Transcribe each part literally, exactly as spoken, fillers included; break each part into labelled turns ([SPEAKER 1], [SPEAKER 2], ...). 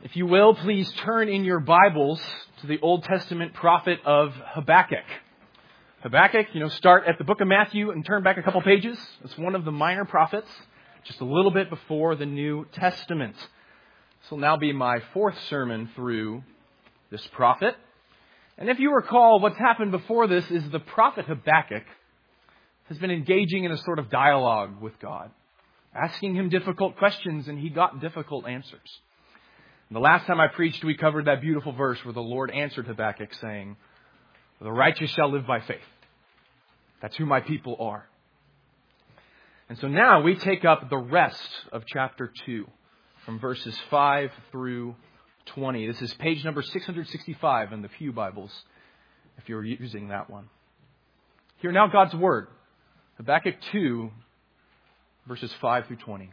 [SPEAKER 1] If you will, please turn in your Bibles to the Old Testament prophet of Habakkuk. Habakkuk, you know, start at the book of Matthew and turn back a couple pages. It's one of the minor prophets, just a little bit before the New Testament. This will now be my fourth sermon through this prophet. And if you recall, what's happened before this is the prophet Habakkuk has been engaging in a sort of dialogue with God, asking him difficult questions, and he got difficult answers. And the last time I preached, we covered that beautiful verse where the Lord answered Habakkuk saying, "The righteous shall live by faith." That's who my people are. And so now we take up the rest of chapter two from verses five through twenty. This is page number six hundred sixty-five in the Pew Bibles, if you're using that one. Hear now God's word. Habakkuk two, verses five through twenty.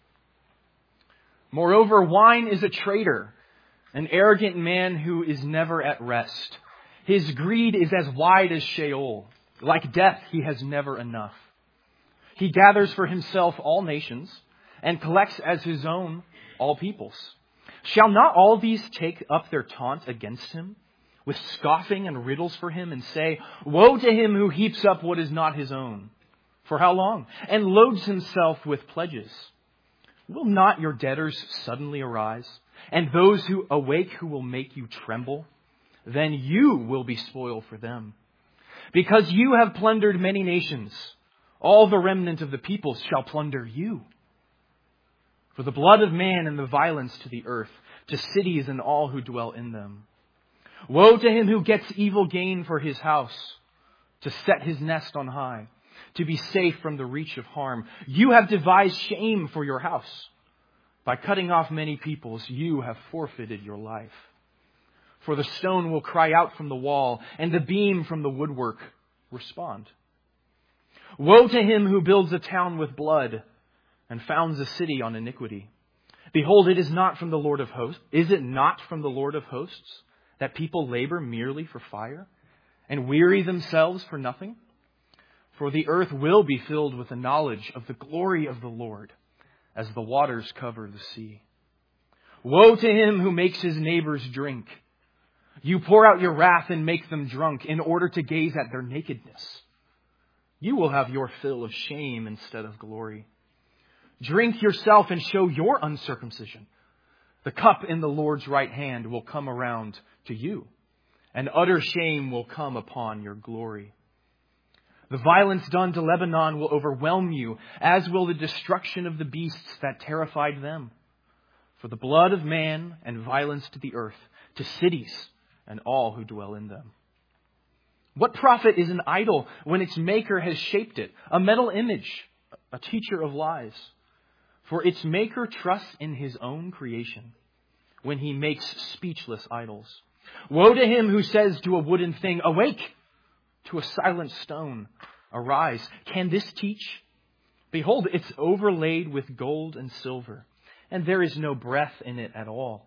[SPEAKER 1] "Moreover, wine is a traitor, an arrogant man who is never at rest. His greed is as wide as Sheol. Like death, he has never enough. He gathers for himself all nations and collects as his own all peoples. Shall not all these take up their taunt against him, with scoffing and riddles for him, and say, 'Woe to him who heaps up what is not his own'? For how long? And loads himself with pledges. Will not your debtors suddenly arise, and those who awake who will make you tremble? Then you will be spoil for them. Because you have plundered many nations, all the remnant of the peoples shall plunder you. For the blood of man and the violence to the earth, to cities and all who dwell in them. Woe to him who gets evil gain for his house, to set his nest on high, to be safe from the reach of harm. You have devised shame for your house. By cutting off many peoples, you have forfeited your life. For the stone will cry out from the wall, and the beam from the woodwork respond. Woe to him who builds a town with blood and founds a city on iniquity. Behold, it is not from the Lord of hosts. Is it not from the Lord of hosts that people labor merely for fire and weary themselves for nothing? For the earth will be filled with the knowledge of the glory of the Lord as the waters cover the sea. Woe to him who makes his neighbors drink. You pour out your wrath and make them drunk in order to gaze at their nakedness. You will have your fill of shame instead of glory. Drink yourself and show your uncircumcision. The cup in the Lord's right hand will come around to you, and utter shame will come upon your glory. The violence done to Lebanon will overwhelm you, as will the destruction of the beasts that terrified them. For the blood of man and violence to the earth, to cities and all who dwell in them. What profit is an idol when its maker has shaped it, a metal image, a teacher of lies? For its maker trusts in his own creation when he makes speechless idols. Woe to him who says to a wooden thing, 'Awake!' To a silent stone, 'Arise.' Can this teach? Behold, it's overlaid with gold and silver, and there is no breath in it at all.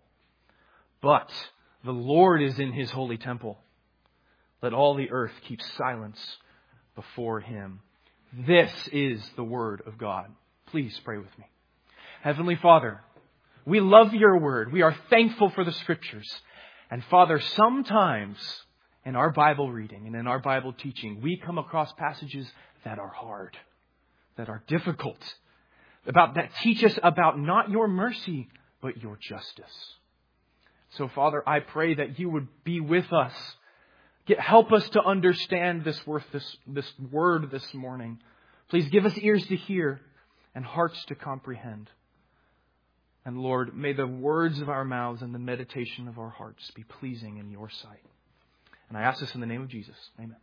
[SPEAKER 1] But the Lord is in his holy temple. Let all the earth keep silence before him." This is the word of God. Please pray with me. Heavenly Father, we love your word. We are thankful for the scriptures. And Father, sometimes in our Bible reading and in our Bible teaching, we come across passages that are hard, that are difficult, about that teach us about not your mercy, but your justice. So, Father, I pray that you would be with us. Get, help us to understand this, worth, this, this word this morning. Please give us ears to hear and hearts to comprehend. And Lord, may the words of our mouths and the meditation of our hearts be pleasing in your sight. And I ask this in the name of Jesus. Amen.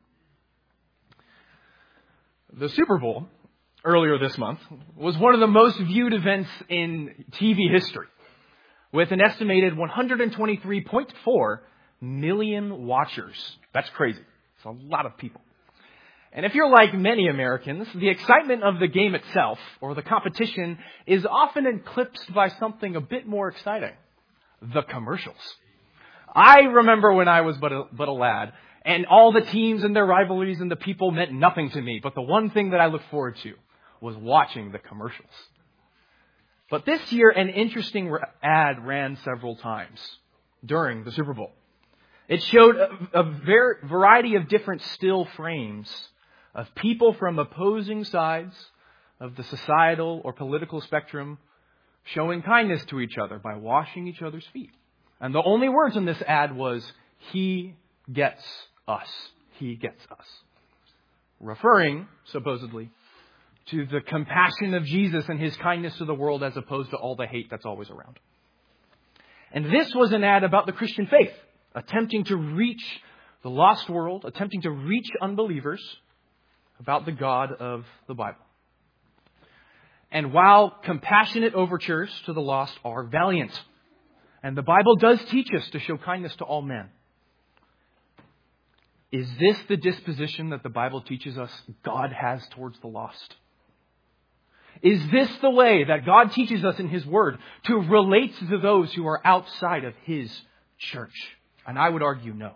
[SPEAKER 1] The Super Bowl earlier this month was one of the most viewed events in T V history, with an estimated one hundred twenty-three point four million watchers. That's crazy. It's a lot of people. And if you're like many Americans, the excitement of the game itself or the competition is often eclipsed by something a bit more exciting: the commercials. I remember when I was but a, but a lad, and all the teams and their rivalries and the people meant nothing to me. But the one thing that I looked forward to was watching the commercials. But this year, an interesting ad ran several times during the Super Bowl. It showed a, a ver- variety of different still frames of people from opposing sides of the societal or political spectrum showing kindness to each other by washing each other's feet. And the only words in this ad was, "He gets us. He gets us." Referring, supposedly, to the compassion of Jesus and His kindness to the world as opposed to all the hate that's always around. And this was an ad about the Christian faith, attempting to reach the lost world, attempting to reach unbelievers about the God of the Bible. And while compassionate overtures to the lost are valiant, and the Bible does teach us to show kindness to all men, is this the disposition that the Bible teaches us God has towards the lost? Is this the way that God teaches us in His Word to relate to those who are outside of His church? And I would argue no.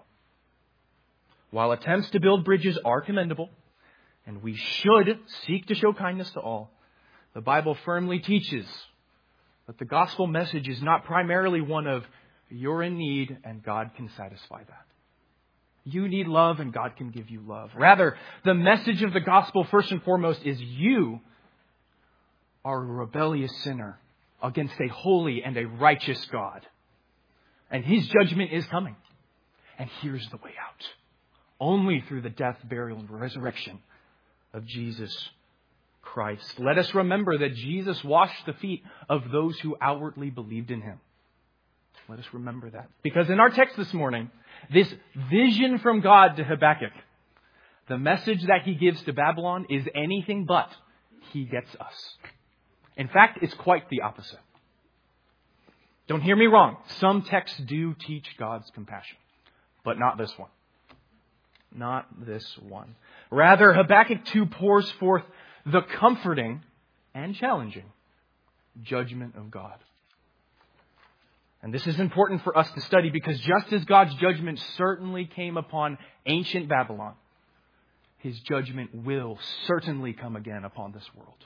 [SPEAKER 1] While attempts to build bridges are commendable, and we should seek to show kindness to all, the Bible firmly teaches that the gospel message is not primarily one of you're in need and God can satisfy that. You need love and God can give you love. Rather, the message of the gospel first and foremost is you are a rebellious sinner against a holy and a righteous God. And His judgment is coming. And here's the way out. Only through the death, burial, and resurrection of Jesus Christ. Let us remember that Jesus washed the feet of those who outwardly believed in Him. Let us remember that. Because in our text this morning, this vision from God to Habakkuk, the message that he gives to Babylon is anything but He gets us. In fact, it's quite the opposite. Don't hear me wrong. Some texts do teach God's compassion, but not this one. Not this one. Rather, Habakkuk two pours forth the comforting and challenging judgment of God. And this is important for us to study because just as God's judgment certainly came upon ancient Babylon, His judgment will certainly come again upon this world.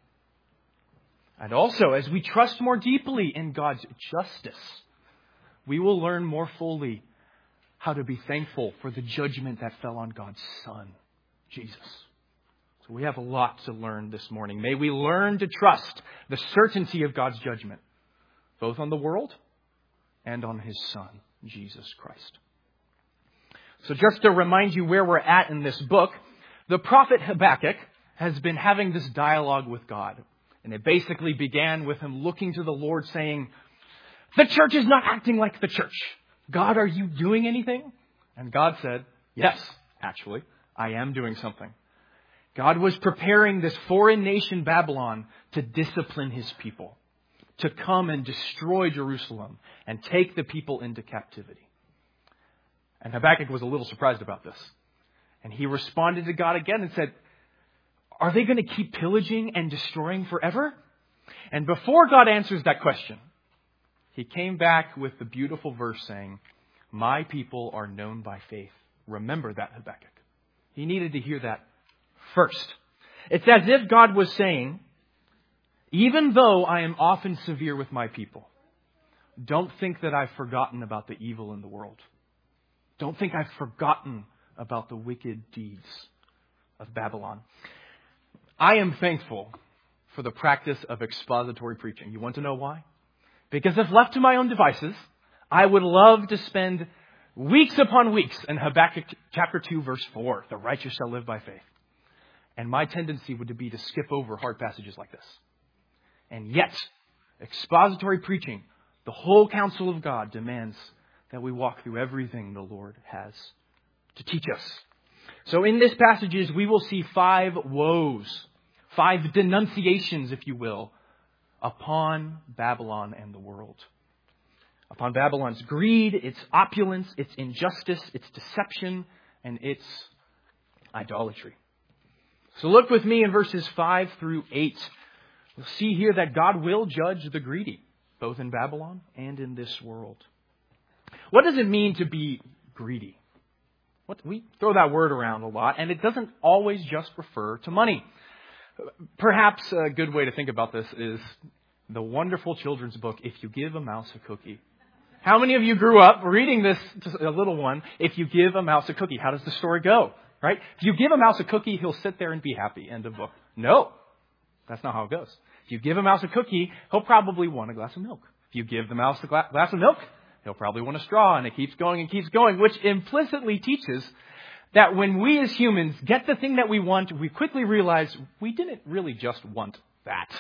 [SPEAKER 1] And also, as we trust more deeply in God's justice, we will learn more fully how to be thankful for the judgment that fell on God's Son, Jesus. So we have a lot to learn this morning. May we learn to trust the certainty of God's judgment, both on the world and on His Son, Jesus Christ. So just to remind you where we're at in this book, the prophet Habakkuk has been having this dialogue with God. And it basically began with him looking to the Lord saying, the church is not acting like the church. God, are you doing anything? And God said, yes, actually, I am doing something. God was preparing this foreign nation, Babylon, to discipline His people, to come and destroy Jerusalem and take the people into captivity. And Habakkuk was a little surprised about this. And he responded to God again and said, are they going to keep pillaging and destroying forever? And before God answers that question, He came back with the beautiful verse saying, my people are known by faith. Remember that, Habakkuk. He needed to hear that first. It's as if God was saying, even though I am often severe with my people, don't think that I've forgotten about the evil in the world. Don't think I've forgotten about the wicked deeds of Babylon. I am thankful for the practice of expository preaching. You want to know why? Because if left to my own devices, I would love to spend weeks upon weeks in Habakkuk chapter two, verse four, the righteous shall live by faith. And my tendency would be to skip over hard passages like this. And yet, expository preaching, the whole counsel of God demands that we walk through everything the Lord has to teach us. So in this passages, we will see five woes, five denunciations, if you will, upon Babylon and the world. Upon Babylon's greed, its opulence, its injustice, its deception, and its idolatry. So look with me in verses five through eight. We'll see here that God will judge the greedy, both in Babylon and in this world. What does it mean to be greedy? What, we throw that word around a lot, and it doesn't always just refer to money. Perhaps a good way to think about this is the wonderful children's book, If You Give a Mouse a Cookie. How many of you grew up reading this, just a little one, If You Give a Mouse a Cookie? How does the story go? Right? If you give a mouse a cookie, he'll sit there and be happy. End of book. No. That's not how it goes. If you give a mouse a cookie, he'll probably want a glass of milk. If you give the mouse a gla- glass of milk, he'll probably want a straw, and it keeps going and keeps going, which implicitly teaches that when we as humans get the thing that we want, we quickly realize we didn't really just want that.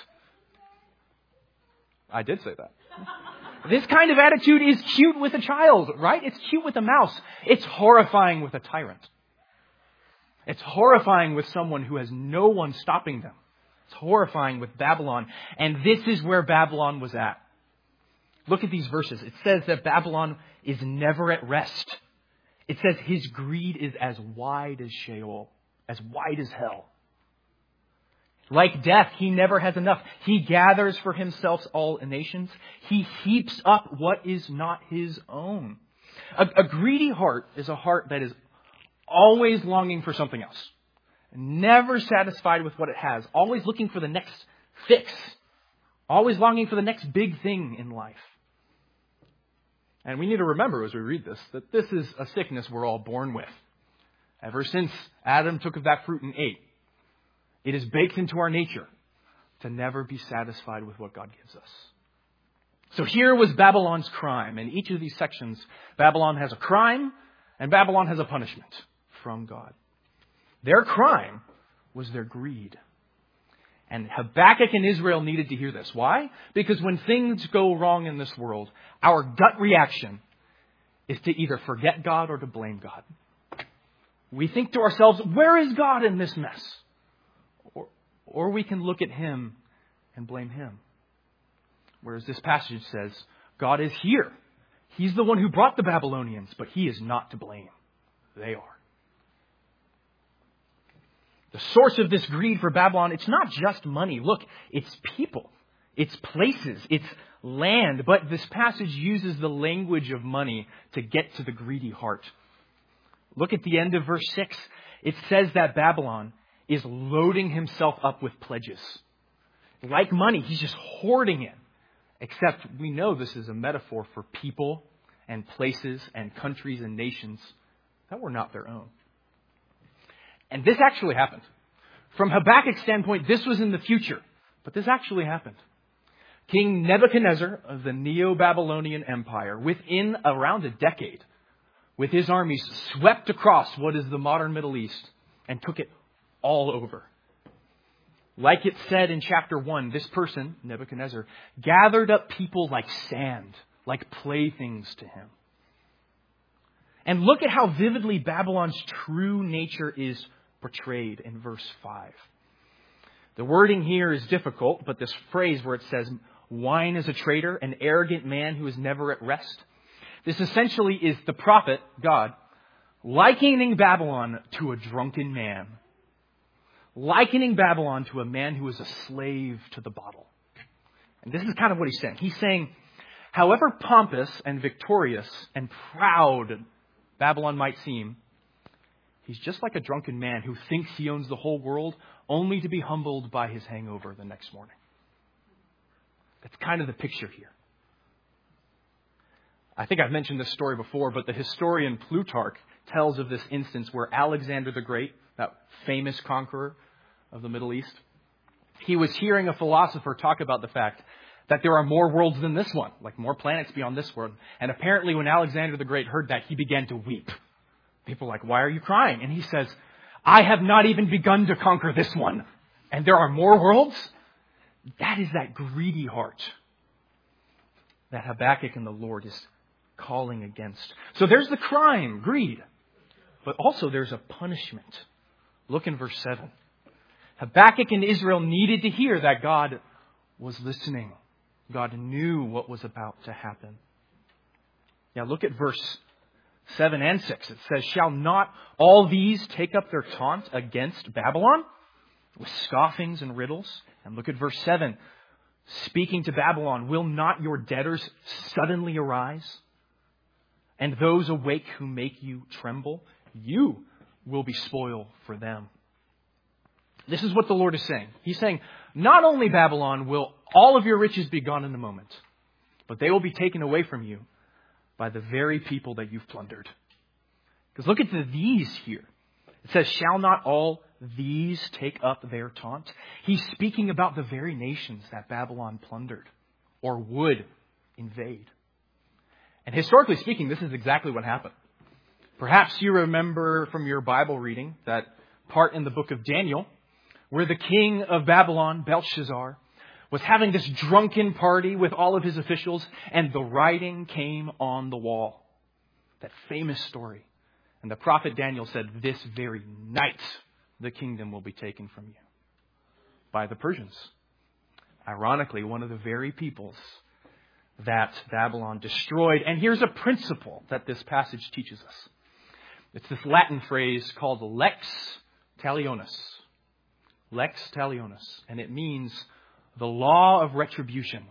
[SPEAKER 1] I did say that. This kind of attitude is cute with a child, right? It's cute with a mouse. It's horrifying with a tyrant. It's horrifying with someone who has no one stopping them. It's horrifying with Babylon. And this is where Babylon was at. Look at these verses. It says that Babylon is never at rest. It says his greed is as wide as Sheol, as wide as hell. Like death, he never has enough. He gathers for himself all nations. He heaps up what is not his own. A, a greedy heart is a heart that is always longing for something else. Never satisfied with what it has. Always looking for the next fix. Always longing for the next big thing in life. And we need to remember as we read this that this is a sickness we're all born with. Ever since Adam took of that fruit and ate, it is baked into our nature to never be satisfied with what God gives us. So here was Babylon's crime. In each of these sections, Babylon has a crime and Babylon has a punishment from God. Their crime was their greed. And Habakkuk and Israel needed to hear this. Why? Because when things go wrong in this world, our gut reaction is to either forget God or to blame God. We think to ourselves, where is God in this mess? Or, or we can look at him and blame him. Whereas this passage says, God is here. He's the one who brought the Babylonians, but he is not to blame. They are. The source of this greed for Babylon, it's not just money. Look, it's people. It's places. It's land. But this passage uses the language of money to get to the greedy heart. Look at the end of verse six. It says that Babylon is loading himself up with pledges. Like money, he's just hoarding it. Except we know this is a metaphor for people and places and countries and nations that were not their own. And this actually happened. From Habakkuk's standpoint, this was in the future. But this actually happened. King Nebuchadnezzar of the Neo-Babylonian Empire, within around a decade, with his armies, swept across what is the modern Middle East and took it all over. Like it said in chapter one, this person, Nebuchadnezzar, gathered up people like sand, like playthings to him. And look at how vividly Babylon's true nature is portrayed in verse five. The wording here is difficult, but this phrase where it says, wine is a traitor, an arrogant man who is never at rest. This essentially is the prophet, God, likening Babylon to a drunken man. Likening Babylon to a man who is a slave to the bottle. And this is kind of what he's saying. He's saying, however pompous and victorious and proud Babylon might seem, he's just like a drunken man who thinks he owns the whole world only to be humbled by his hangover the next morning. That's kind of the picture here. I think I've mentioned this story before, but the historian Plutarch tells of this instance where Alexander the Great, that famous conqueror of the Middle East, he was hearing a philosopher talk about the fact that there are more worlds than this one, like more planets beyond this world. And apparently when Alexander the Great heard that, he began to weep. People are like, why are you crying? And he says, I have not even begun to conquer this one. And there are more worlds? That is that greedy heart that Habakkuk and the Lord is calling against. So there's the crime, greed. But also there's a punishment. Look in verse seven. Habakkuk and Israel needed to hear that God was listening. God knew what was about to happen. Now look at verse seven and six. It says, shall not all these take up their taunt against Babylon with scoffings and riddles? And look at verse seven. Speaking to Babylon, will not your debtors suddenly arise? And those awake who make you tremble, you will be spoil for them. This is what the Lord is saying. He's saying, not only Babylon will all of your riches be gone in a moment, but they will be taken away from you by the very people that you've plundered. Because look at the these here. It says, shall not all these take up their taunt? He's speaking about the very nations that Babylon plundered or would invade. And historically speaking, this is exactly what happened. Perhaps you remember from your Bible reading that part in the book of Daniel where the king of Babylon, Belshazzar, was having this drunken party with all of his officials, and the writing came on the wall. That famous story. And the prophet Daniel said, this very night the kingdom will be taken from you by the Persians. Ironically, one of the very peoples that Babylon destroyed. And here's a principle that this passage teaches us. It's this Latin phrase called lex talionis. Lex talionis. And it means the law of retribution.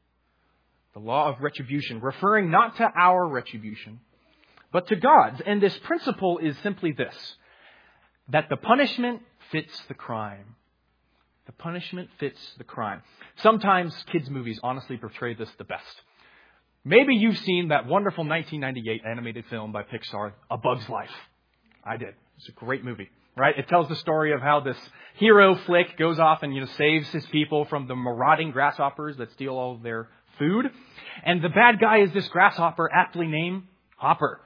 [SPEAKER 1] The law of retribution, referring not to our retribution, but to God's. And this principle is simply this, that the punishment fits the crime. The punishment fits the crime. Sometimes kids' movies honestly portray this the best. Maybe you've seen that wonderful nineteen ninety-eight animated film by Pixar, A Bug's Life. I did. It's a great movie, right? It tells the story of how this hero flick goes off and, you know, saves his people from the marauding grasshoppers that steal all of their food. And the bad guy is this grasshopper aptly named Hopper.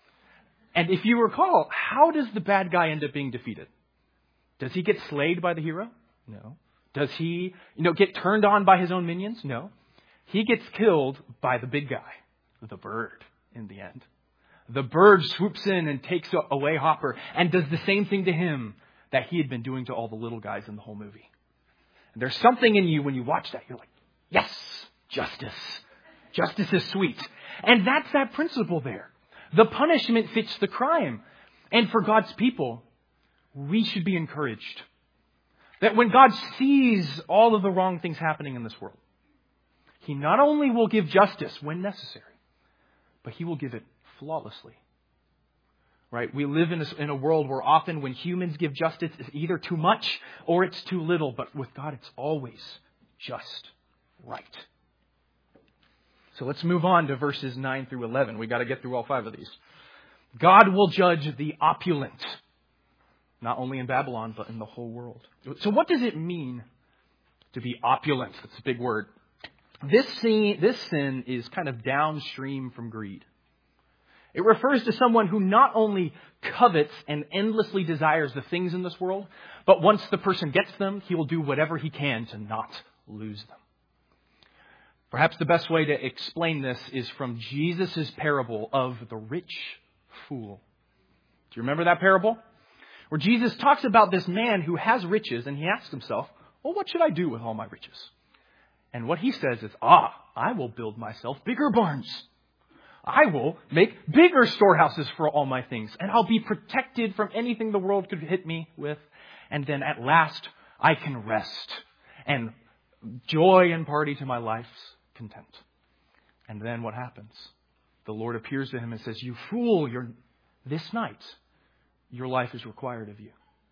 [SPEAKER 1] And if you recall, how does the bad guy end up being defeated? Does he get slayed by the hero? No. Does he, you know, get turned on by his own minions? No. He gets killed by the big guy, the bird, in the end. The bird swoops in and takes away Hopper and does the same thing to him that he had been doing to all the little guys in the whole movie. And there's something in you when you watch that. You're like, yes, justice. Justice is sweet. And that's that principle there. The punishment fits the crime. And for God's people, we should be encouraged that when God sees all of the wrong things happening in this world, He not only will give justice when necessary, but He will give it flawlessly. Right? We live in a, in a world where often when humans give justice, it's either too much or it's too little. But with God, it's always just right. So let's move on to verses nine through eleven. We got to get through all five of these. God will judge the opulent, not only in Babylon, but in the whole world. So what does it mean to be opulent? That's a big word. This sin, this sin is kind of downstream from greed. It refers to someone who not only covets and endlessly desires the things in this world, but once the person gets them, he will do whatever he can to not lose them. Perhaps the best way to explain this is from Jesus' parable of the rich fool. Do you remember that parable? Where Jesus talks about this man who has riches and he asks himself, well, what should I do with all my riches? And what he says is, ah, I will build myself bigger barns. I will make bigger storehouses for all my things. And I'll be protected from anything the world could hit me with. And then at last, I can rest and joy and party to my life's content. And then what happens? The Lord appears to him and says, you fool, you're, this night, your life is required of you.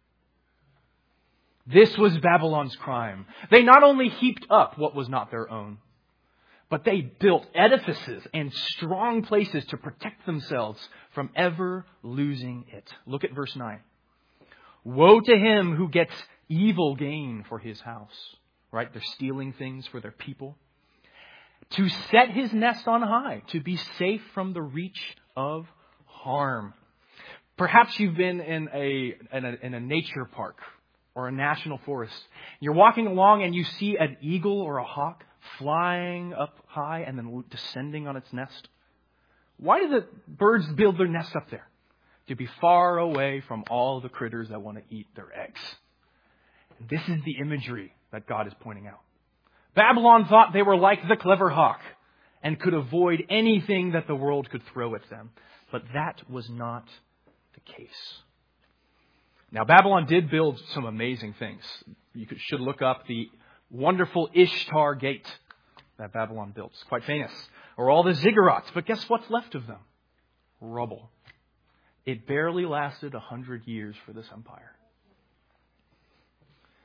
[SPEAKER 1] This was Babylon's crime. They not only heaped up what was not their own, but they built edifices and strong places to protect themselves from ever losing it. Look at verse nine. Woe to him who gets evil gain for his house. Right? They're stealing things for their people. To set his nest on high, to be safe from the reach of harm. Perhaps you've been in a, in a, in a nature park or a national forest. You're walking along and you see an eagle or a hawk flying up high and then descending on its nest. Why do the birds build their nests up there? To be far away from all the critters that want to eat their eggs. This is the imagery that God is pointing out. Babylon thought they were like the clever hawk and could avoid anything that the world could throw at them. But that was not the case. Now, Babylon did build some amazing things. You could, should look up the wonderful Ishtar Gate that Babylon built. It's quite famous. Or all the ziggurats. But guess what's left of them? Rubble. It barely lasted a hundred years for this empire.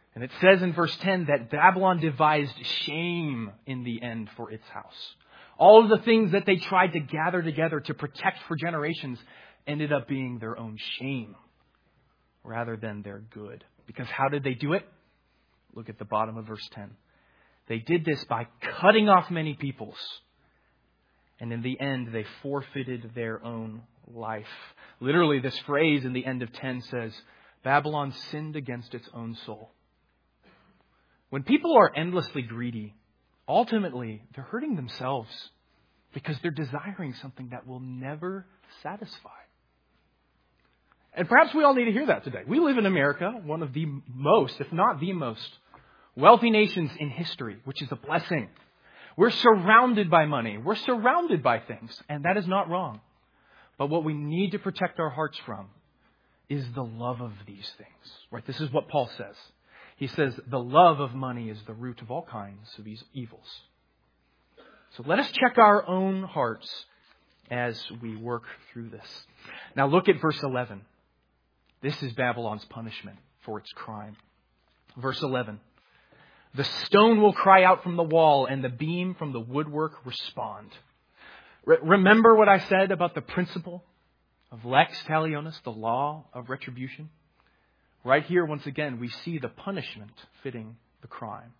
[SPEAKER 1] And it says in verse ten that Babylon devised shame in the end for its house. All of the things that they tried to gather together to protect for generations ended up being their own shame rather than their good. Because how did they do it? Look at the bottom of verse ten. They did this by cutting off many peoples. And in the end, they forfeited their own life. Literally, this phrase in the end of ten says, Babylon sinned against its own soul. When people are endlessly greedy, ultimately, they're hurting themselves because they're desiring something that will never satisfy. And perhaps we all need to hear that today. We live in America, one of the most, if not the most, wealthy nations in history, which is a blessing. We're surrounded by money. We're surrounded by things, and that is not wrong. But what we need to protect our hearts from is the love of these things. Right? This is what Paul says. He says, the love of money is the root of all kinds of these evils. So let us check our own hearts as we work through this. Now look at verse eleven. This is Babylon's punishment for its crime. Verse eleven. The stone will cry out from the wall and the beam from the woodwork respond. Re- remember what I said about the principle of lex talionis, the law of retribution? Right here, once again, we see the punishment fitting the crime.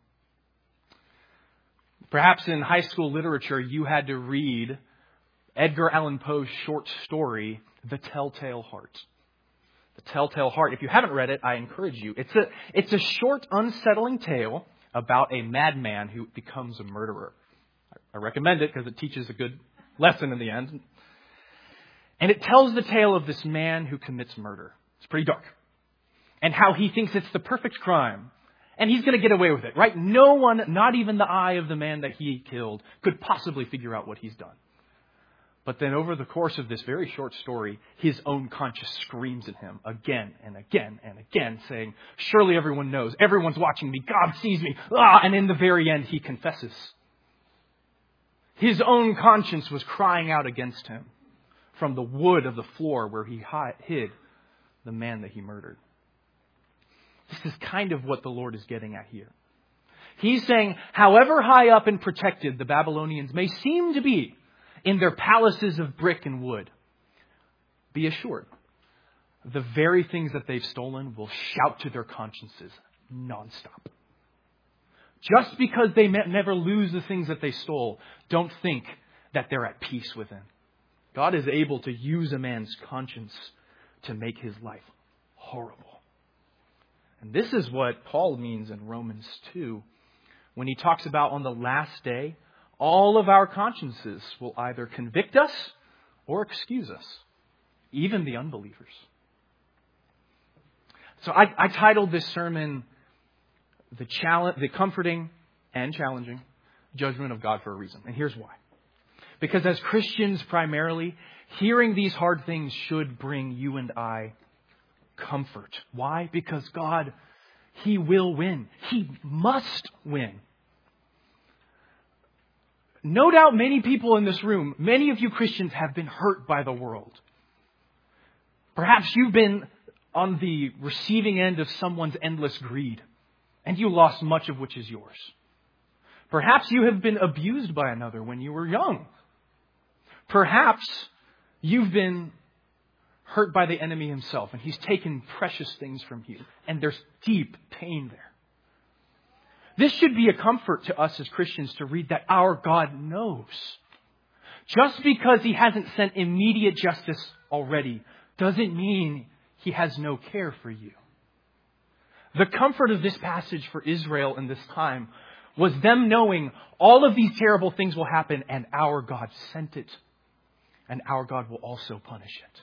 [SPEAKER 1] Perhaps in high school literature, you had to read Edgar Allan Poe's short story, The Telltale Heart. The Telltale Heart. If you haven't read it, I encourage you. It's a, it's a short, unsettling tale about a madman who becomes a murderer. I recommend it because it teaches a good lesson in the end. And it tells the tale of this man who commits murder. It's pretty dark. And how he thinks it's the perfect crime. And he's going to get away with it, right? No one, not even the eye of the man that he killed, could possibly figure out what he's done. But then over the course of this very short story, his own conscience screams at him again and again and again, saying, surely everyone knows. Everyone's watching me. God sees me. Ah! And in the very end, he confesses. His own conscience was crying out against him from the wood of the floor where he hid the man that he murdered. This is kind of what the Lord is getting at here. He's saying, however high up and protected the Babylonians may seem to be in their palaces of brick and wood, be assured, the very things that they've stolen will shout to their consciences nonstop. Just because they never lose the things that they stole, don't think that they're at peace within. God is able to use a man's conscience to make his life horrible. And this is what Paul means in Romans two, when he talks about on the last day, all of our consciences will either convict us or excuse us, even the unbelievers. So I, I titled this sermon, the, challenge, the Comforting and Challenging Judgment of God for a reason. And here's why. Because as Christians primarily, hearing these hard things should bring you and I comfort. Why? Because God, He will win. He must win. No doubt many people in this room, many of you Christians have been hurt by the world. Perhaps you've been on the receiving end of someone's endless greed, and you lost much of which is yours. Perhaps you have been abused by another when you were young. Perhaps you've been hurt by the enemy himself, and he's taken precious things from you, and there's deep pain there. This should be a comfort to us as Christians to read that our God knows. Just because He hasn't sent immediate justice already doesn't mean He has no care for you. The comfort of this passage for Israel in this time was them knowing all of these terrible things will happen, and our God sent it, and our God will also punish it.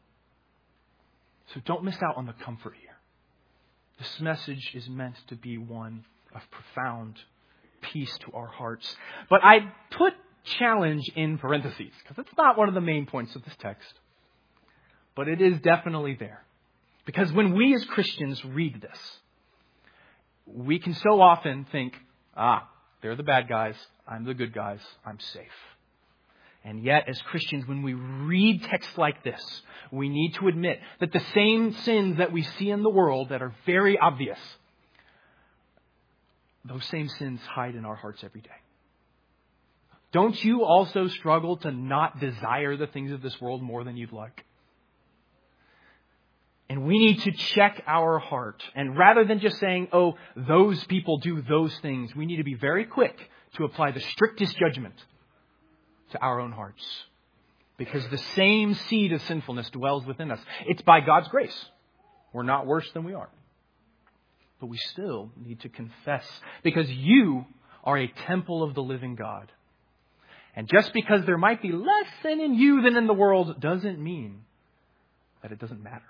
[SPEAKER 1] So don't miss out on the comfort here. This message is meant to be one of profound peace to our hearts. But I put challenge in parentheses because it's not one of the main points of this text. But it is definitely there. Because when we as Christians read this, we can so often think, ah, they're the bad guys, I'm the good guys, I'm safe. And yet, as Christians, when we read texts like this, we need to admit that the same sins that we see in the world that are very obvious, those same sins hide in our hearts every day. Don't you also struggle to not desire the things of this world more than you'd like? And we need to check our heart. And rather than just saying, oh, those people do those things, we need to be very quick to apply the strictest judgment to our own hearts. Because the same seed of sinfulness dwells within us. It's by God's grace. We're not worse than we are. But we still need to confess. Because you are a temple of the living God. And just because there might be less sin in you than in the world doesn't mean that it doesn't matter.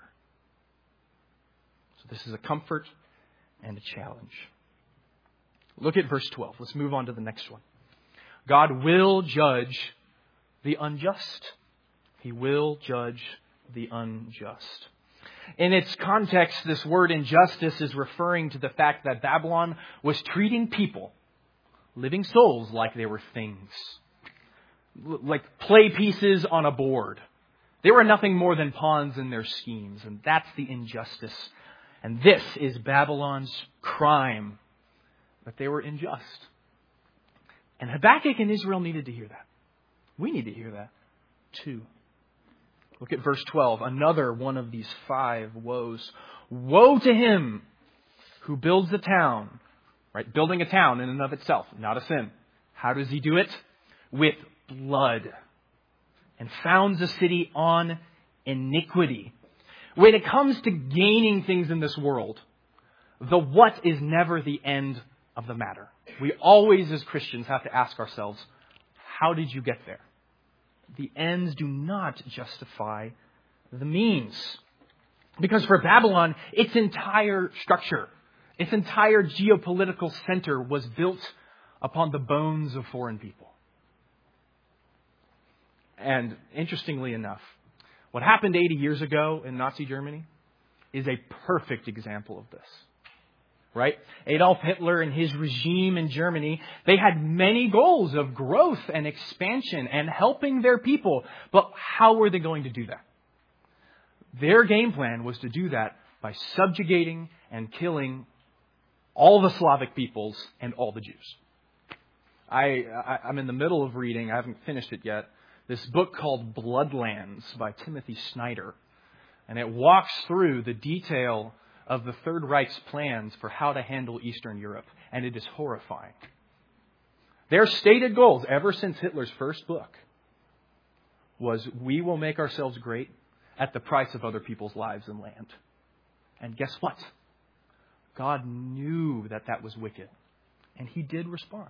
[SPEAKER 1] So this is a comfort and a challenge. Look at verse twelve. Let's move on to the next one. God will judge the unjust. He will judge the unjust. In its context, this word injustice is referring to the fact that Babylon was treating people, living souls, like they were things. Like play pieces on a board. They were nothing more than pawns in their schemes. And that's the injustice. And this is Babylon's crime. That they were unjust. And Habakkuk and Israel needed to hear that. We need to hear that too. Look at verse twelve. Another one of these five woes. Woe to him who builds a town. Right? Building a town in and of itself. Not a sin. How does he do it? With blood. And founds a city on iniquity. When it comes to gaining things in this world, the what is never the end of the matter. We always, as Christians, have to ask ourselves, how did you get there? The ends do not justify the means. Because for Babylon, its entire structure, its entire geopolitical center was built upon the bones of foreign people. And interestingly enough, what happened eighty years ago in Nazi Germany is a perfect example of this. Right? Adolf Hitler and his regime in Germany, they had many goals of growth and expansion and helping their people. But how were they going to do that? Their game plan was to do that by subjugating and killing all the Slavic peoples and all the Jews. I, I, I'm in the middle of reading, I haven't finished it yet, this book called Bloodlands by Timothy Snyder. And it walks through the detail of the Third Reich's plans for how to handle Eastern Europe. And it is horrifying. Their stated goals, ever since Hitler's first book, was we will make ourselves great at the price of other people's lives and land. And guess what? God knew that that was wicked. And he did respond.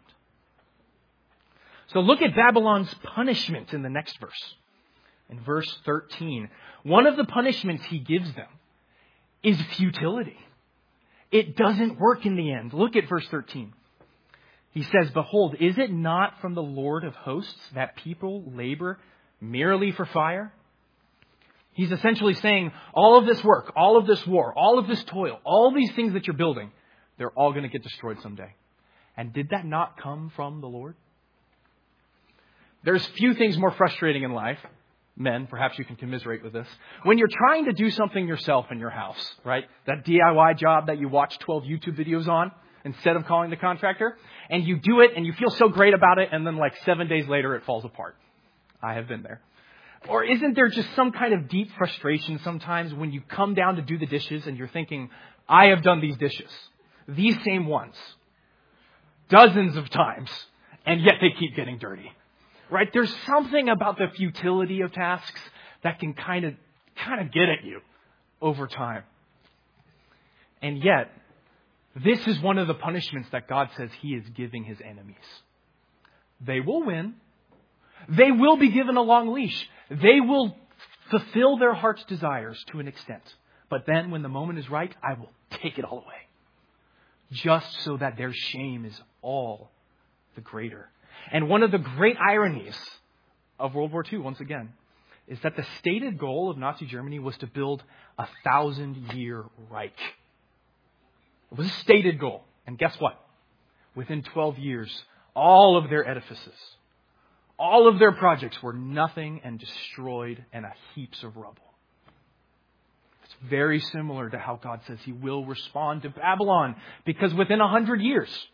[SPEAKER 1] So look at Babylon's punishment in the next verse. In verse thirteen, one of the punishments he gives them is futility. It doesn't work in the end. Look at verse thirteen. He says, behold, is it not from the Lord of hosts that people labor merely for fire? He's essentially saying all of this work, all of this war, all of this toil, all these things that you're building, they're all going to get destroyed someday. And did that not come from the Lord? There's few things more frustrating in life. Men, perhaps you can commiserate with this. When you're trying to do something yourself in your house, right? That D I Y job that you watch twelve YouTube videos on instead of calling the contractor. And you do it and you feel so great about it. And then like seven days later, it falls apart. I have been there. Or isn't there just some kind of deep frustration sometimes when you come down to do the dishes and you're thinking, I have done these dishes, these same ones, dozens of times, and yet they keep getting dirty. Right? There's something about the futility of tasks that can kind of kind of get at you over time. And yet, this is one of the punishments that God says he is giving his enemies. They will win. They will be given a long leash. They will fulfill their heart's desires to an extent. But then when the moment is right, I will take it all away. Just so that their shame is all the greater. And one of the great ironies of World War Two, once again, is that the stated goal of Nazi Germany was to build a thousand-year Reich. It was a stated goal. And guess what? Within twelve years, all of their edifices, all of their projects were nothing and destroyed and a heaps of rubble. It's very similar to how God says he will respond to Babylon. Because within a hundred years,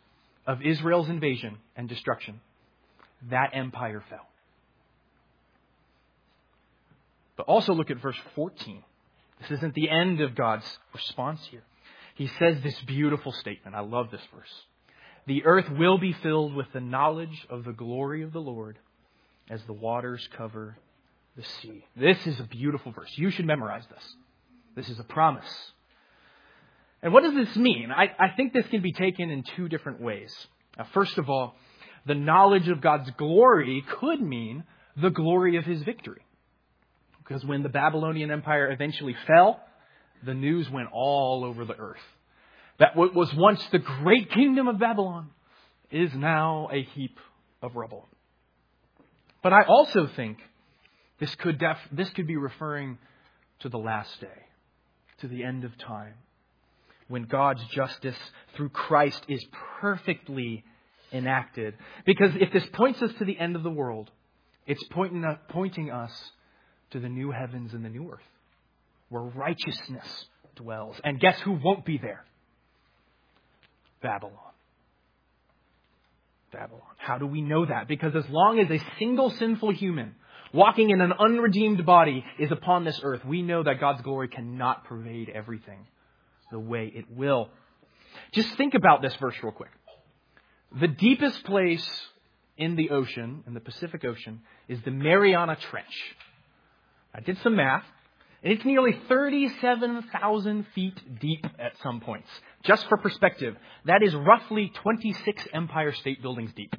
[SPEAKER 1] of Israel's invasion and destruction, that empire fell. But also look at verse fourteen. This isn't the end of God's response here. He says this beautiful statement. I love this verse. The earth will be filled with the knowledge of the glory of the Lord as the waters cover the sea. This is a beautiful verse. You should memorize this. This is a promise. And what does this mean? I, I think this can be taken in two different ways. Now, first of all, the knowledge of God's glory could mean the glory of his victory. Because when the Babylonian Empire eventually fell, the news went all over the earth that what was once the great kingdom of Babylon is now a heap of rubble. But I also think this could def- this could be referring to the last day, to the end of time, when God's justice through Christ is perfectly enacted. Because if this points us to the end of the world, it's pointing pointing us to the new heavens and the new earth, where righteousness dwells. And guess who won't be there? Babylon. Babylon. How do we know that? Because as long as a single sinful human walking in an unredeemed body is upon this earth, we know that God's glory cannot pervade everything the way it will. Just think about this verse real quick. The deepest place in the ocean, in the Pacific Ocean, is the Mariana Trench. I did some math, and it's nearly thirty-seven thousand feet deep at some points. Just for perspective, that is roughly twenty-six Empire State Buildings deep.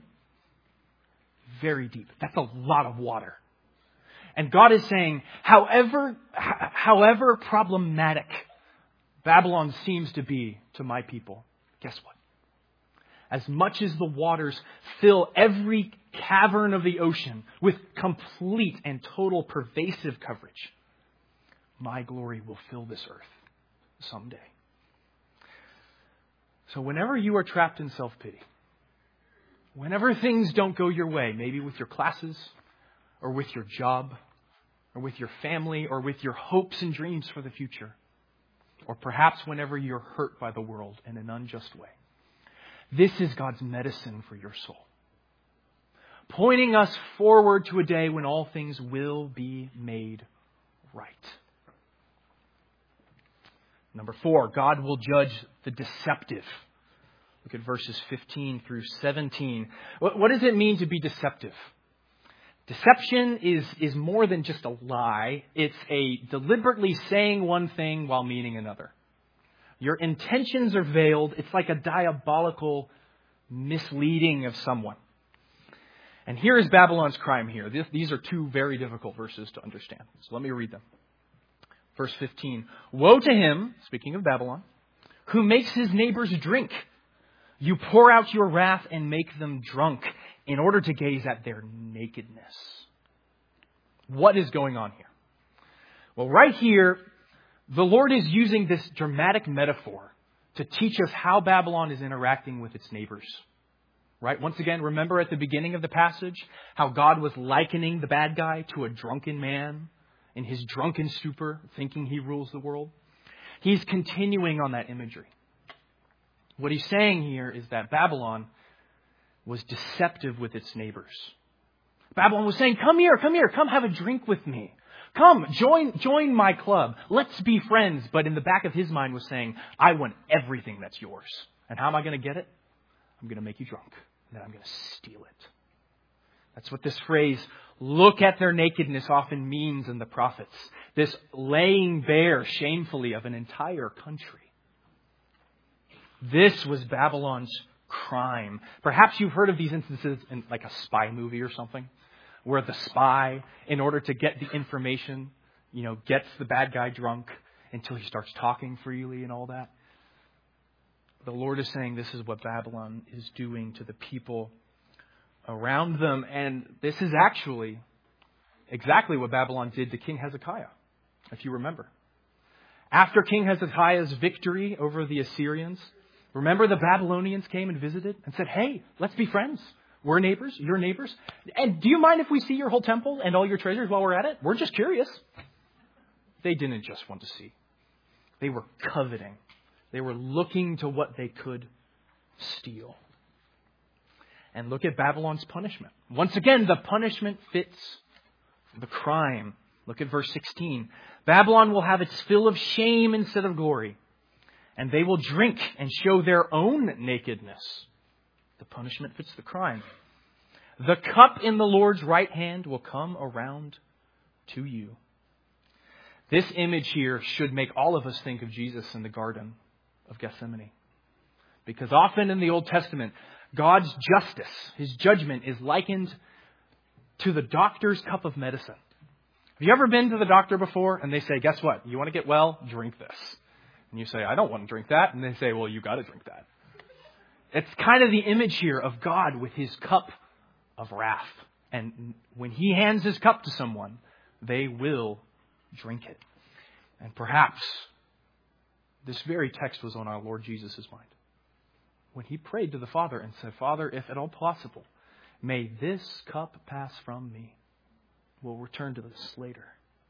[SPEAKER 1] Very deep. That's a lot of water. And God is saying, however, however problematic Babylon seems to be to my people, guess what? As much as the waters fill every cavern of the ocean with complete and total pervasive coverage, my glory will fill this earth someday. So whenever you are trapped in self-pity, whenever things don't go your way, maybe with your classes or with your job or with your family or with your hopes and dreams for the future, or perhaps whenever you're hurt by the world in an unjust way, this is God's medicine for your soul, pointing us forward to a day when all things will be made right. Number four, God will judge the deceptive. Look at verses fifteen through seventeen. What does it mean to be deceptive? Deception is, is more than just a lie. It's a deliberately saying one thing while meaning another. Your intentions are veiled. It's like a diabolical misleading of someone. And here is Babylon's crime here. This, these are two very difficult verses to understand. So let me read them. Verse fifteen. Woe to him, speaking of Babylon, who makes his neighbors drink. You pour out your wrath and make them drunk in order to gaze at their nakedness. What is going on here? Well, right here, the Lord is using this dramatic metaphor to teach us how Babylon is interacting with its neighbors. Right? Once again, remember at the beginning of the passage how God was likening the bad guy to a drunken man in his drunken stupor, thinking he rules the world. He's continuing on that imagery. What he's saying here is that Babylon was deceptive with its neighbors. Babylon was saying, come here, come here, come have a drink with me. Come, join, join my club. Let's be friends. But in the back of his mind was saying, I want everything that's yours. And how am I going to get it? I'm going to make you drunk. And then I'm going to steal it. That's what this phrase, look at their nakedness, often means in the prophets. This laying bare shamefully of an entire country. This was Babylon's crime. Perhaps you've heard of these instances in like a spy movie or something, where the spy, in order to get the information, you know, gets the bad guy drunk until he starts talking freely and all that. The Lord is saying this is what Babylon is doing to the people around them. And this is actually exactly what Babylon did to King Hezekiah, if you remember. After King Hezekiah's victory over the Assyrians, remember the Babylonians came and visited and said, hey, let's be friends. We're neighbors. You're neighbors. And do you mind if we see your whole temple and all your treasures while we're at it? We're just curious. They didn't just want to see. They were coveting. They were looking to what they could steal. And look at Babylon's punishment. Once again, the punishment fits the crime. Look at verse sixteen. Babylon will have its fill of shame instead of glory, and they will drink and show their own nakedness. The punishment fits the crime. The cup in the Lord's right hand will come around to you. This image here should make all of us think of Jesus in the Garden of Gethsemane. Because often in the Old Testament, God's justice, His judgment, is likened to the doctor's cup of medicine. Have you ever been to the doctor before and they say, guess what? You want to get well? Drink this. And you say, I don't want to drink that. And they say, well, you got to drink that. It's kind of the image here of God with His cup of wrath. And when He hands His cup to someone, they will drink it. And perhaps this very text was on our Lord Jesus' mind when He prayed to the Father and said, Father, if at all possible, may this cup pass from me. We'll return to this later.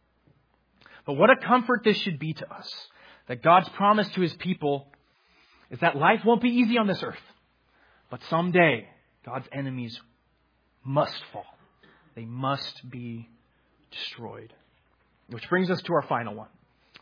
[SPEAKER 1] But what a comfort this should be to us, that God's promise to His people is that life won't be easy on this earth. But someday, God's enemies must fall. They must be destroyed. Which brings us to our final one.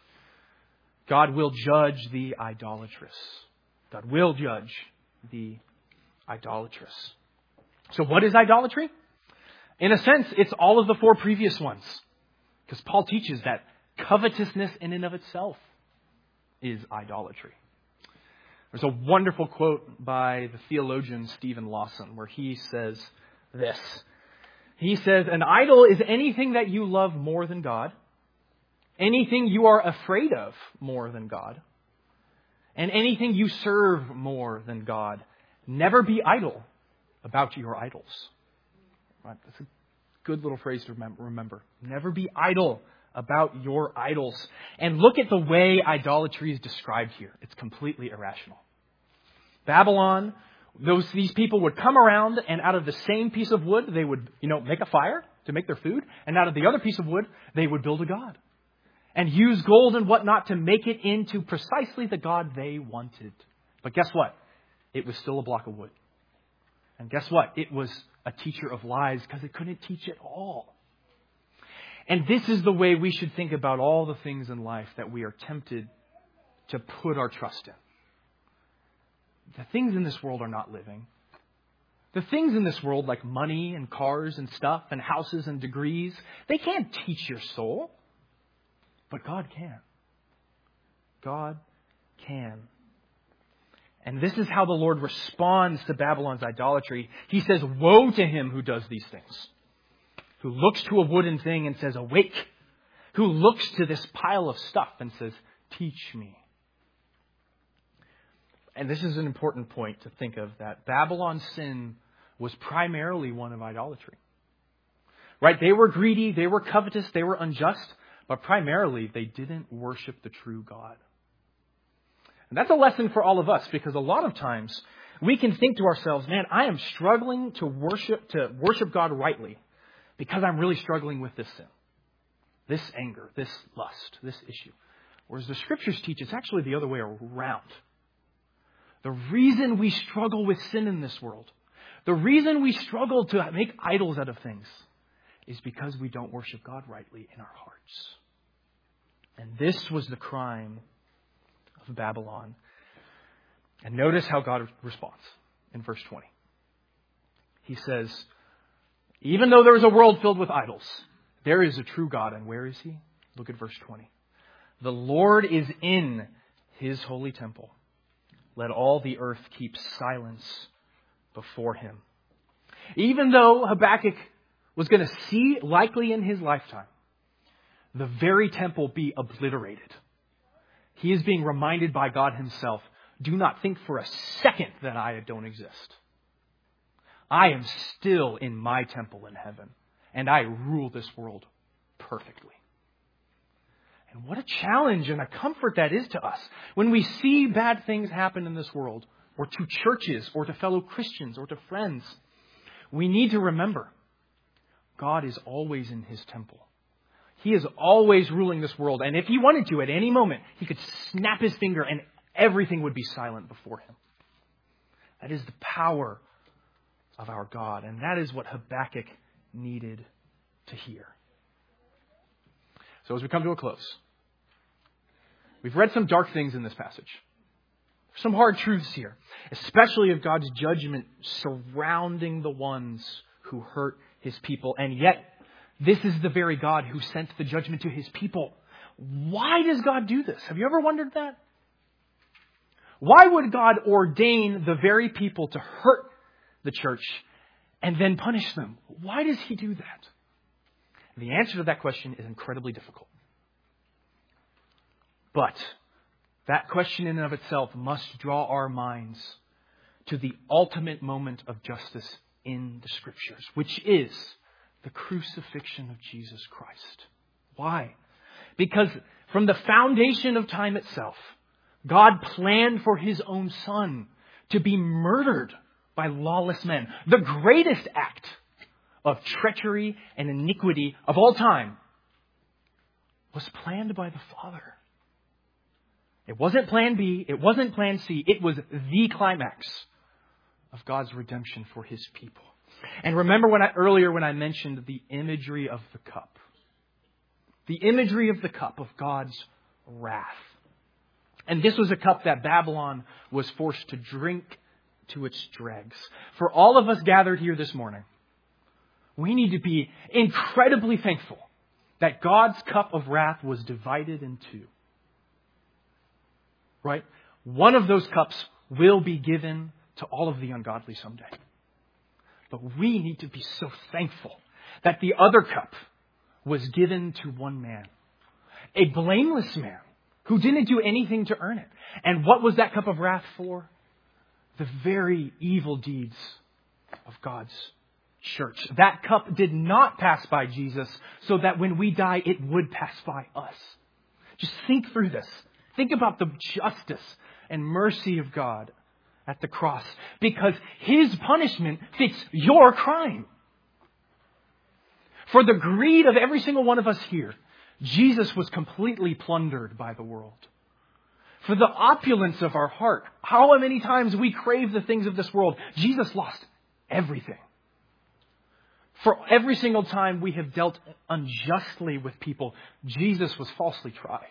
[SPEAKER 1] God will judge the idolatrous. God will judge the idolatrous. So what is idolatry? In a sense, it's all of the four previous ones. Because Paul teaches that covetousness in and of itself is idolatry. There's a wonderful quote by the theologian Stephen Lawson where he says this. He says, an idol is anything that you love more than God, anything you are afraid of more than God, and anything you serve more than God. Never be idle about your idols. Right? That's a good little phrase to remember. Never be idle about your idols. And look at the way idolatry is described here. It's completely irrational. Babylon, those these people would come around and out of the same piece of wood, they would, you know, make a fire to make their food. And out of the other piece of wood, they would build a god. And use gold and whatnot to make it into precisely the god they wanted. But guess what? It was still a block of wood. And guess what? It was a teacher of lies because it couldn't teach at all. And this is the way we should think about all the things in life that we are tempted to put our trust in. The things in this world are not living. The things in this world like money and cars and stuff and houses and degrees, they can't teach your soul. But God can. God can. And this is how the Lord responds to Babylon's idolatry. He says, woe to him who does these things. Who looks to a wooden thing and says, awake. Who looks to this pile of stuff and says, teach me. And this is an important point to think of, that Babylon's sin was primarily one of idolatry. Right? They were greedy, they were covetous, they were unjust, but primarily they didn't worship the true God. And that's a lesson for all of us, because a lot of times we can think to ourselves, man, I am struggling to worship to worship God rightly because I'm really struggling with this sin, this anger, this lust, this issue. Whereas the Scriptures teach it's actually the other way around. The reason we struggle with sin in this world, the reason we struggle to make idols out of things, is because we don't worship God rightly in our hearts. And this was the crime of Babylon. And notice how God responds in verse twenty. He says, even though there is a world filled with idols, there is a true God. And where is He? Look at verse twenty. The Lord is in His holy temple. Let all the earth keep silence before Him. Even though Habakkuk was going to see, likely in his lifetime, the very temple be obliterated, he is being reminded by God Himself, do not think for a second that I don't exist. I am still in my temple in heaven, and I rule this world perfectly. And what a challenge and a comfort that is to us when we see bad things happen in this world, or to churches, or to fellow Christians, or to friends. We need to remember, God is always in His temple. He is always ruling this world. And if He wanted to, at any moment, He could snap His finger and everything would be silent before Him. That is the power of our God. And that is what Habakkuk needed to hear. So as we come to a close, we've read some dark things in this passage. Some hard truths here, especially of God's judgment surrounding the ones who hurt his people. And yet, this is the very God who sent the judgment to his people. Why does God do this? Have you ever wondered that? Why would God ordain the very people to hurt the church and then punish them? Why does he do that? The answer to that question is incredibly difficult. But that question in and of itself must draw our minds to the ultimate moment of justice in the Scriptures, which is the crucifixion of Jesus Christ. Why? Because from the foundation of time itself, God planned for his own Son to be murdered by lawless men. The greatest act of treachery and iniquity of all time was planned by the Father. It wasn't plan B. It wasn't plan C. It was the climax of God's redemption for his people. And remember when I, earlier when I mentioned the imagery of the cup. The imagery of the cup of God's wrath. And this was a cup that Babylon was forced to drink to its dregs. For all of us gathered here this morning, we need to be incredibly thankful that God's cup of wrath was divided in two. Right? One of those cups will be given to all of the ungodly someday. But we need to be so thankful that the other cup was given to one man. A blameless man who didn't do anything to earn it. And what was that cup of wrath for? The very evil deeds of God's church. That cup did not pass by Jesus so that when we die, it would pass by us. Just think through this. Think about the justice and mercy of God at the cross, because his punishment fits your crime. For the greed of every single one of us here, Jesus was completely plundered by the world. For the opulence of our heart, how many times we crave the things of this world, Jesus lost everything. For every single time we have dealt unjustly with people, Jesus was falsely tried.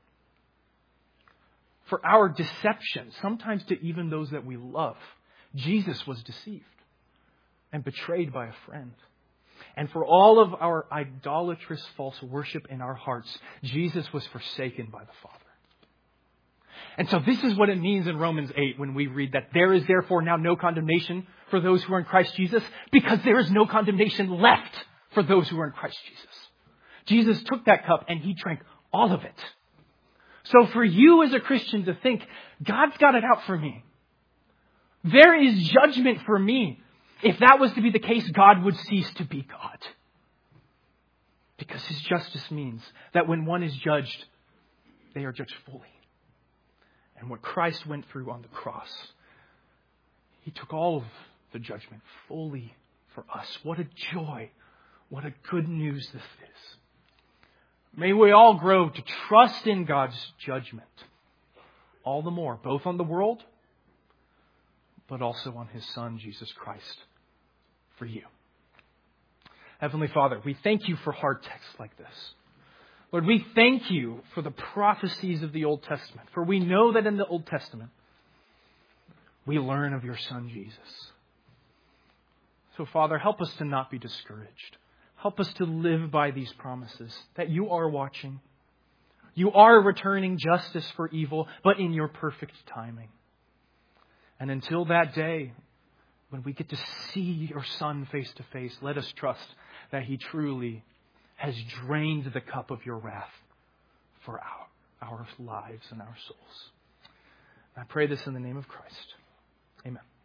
[SPEAKER 1] For our deception, sometimes to even those that we love, Jesus was deceived and betrayed by a friend. And for all of our idolatrous false worship in our hearts, Jesus was forsaken by the Father. And so this is what it means in Romans eight when we read that there is therefore now no condemnation for those who are in Christ Jesus, because there is no condemnation left for those who are in Christ Jesus. Jesus took that cup and he drank all of it. So for you as a Christian to think, God's got it out for me. There is judgment for me. If that was to be the case, God would cease to be God. Because his justice means that when one is judged, they are judged fully. And what Christ went through on the cross, he took all of the judgment fully for us. What a joy. What a good news this is. May we all grow to trust in God's judgment all the more, both on the world, but also on his Son, Jesus Christ, for you. Heavenly Father, we thank you for hard texts like this. Lord, we thank you for the prophecies of the Old Testament, for we know that in the Old Testament, we learn of your Son, Jesus. So, Father, help us to not be discouraged. Help us to live by these promises that you are watching. You are returning justice for evil, but in your perfect timing. And until that day, when we get to see your Son face to face, let us trust that he truly has drained the cup of your wrath for our, our lives and our souls. And I pray this in the name of Christ. Amen.